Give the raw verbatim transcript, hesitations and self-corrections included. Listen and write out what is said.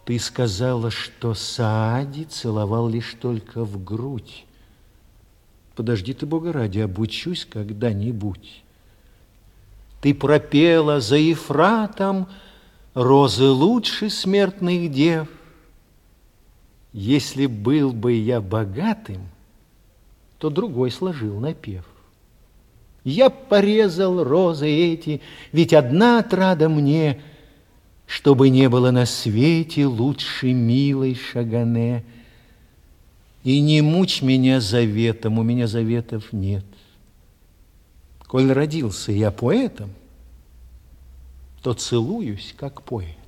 Ты сказала, что Саади целовал лишь только в грудь. Подожди ты, Бога ради, обучусь когда-нибудь. Ты пропела за Ефратом розы лучше смертных дев. Если был бы я богатым, то другой сложил напев. Я порезал розы эти, ведь одна отрада мне, чтобы не было на свете лучше милой Шагане. И не мучь меня заветом, у меня заветов нет. Коль родился я поэтом, то целуюсь, как поэт.